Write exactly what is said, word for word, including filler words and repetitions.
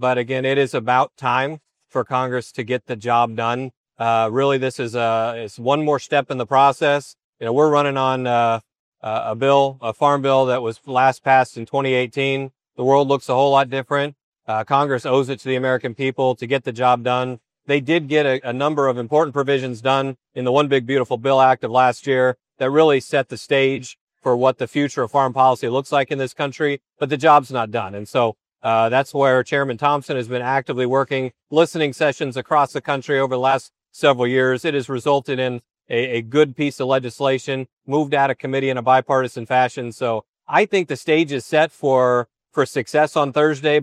but again, it is about time for Congress to get the job done. Uh, really, this is a, it's one more step in the process. You know, we're running on uh, a bill, a farm bill that was last passed in twenty eighteen. The world looks a whole lot different. Uh, Congress owes it to the American people to get the job done. They did get a, a number of important provisions done in the One Big Beautiful Bill Act of last year that really set the stage for what the future of farm policy looks like in this country, but the job's not done. And so uh, that's where Chairman Thompson has been actively working, listening sessions across the country over the last several years. It has resulted in a, a good piece of legislation, moved out of committee in a bipartisan fashion. So I think the stage is set for, for success on Thursday.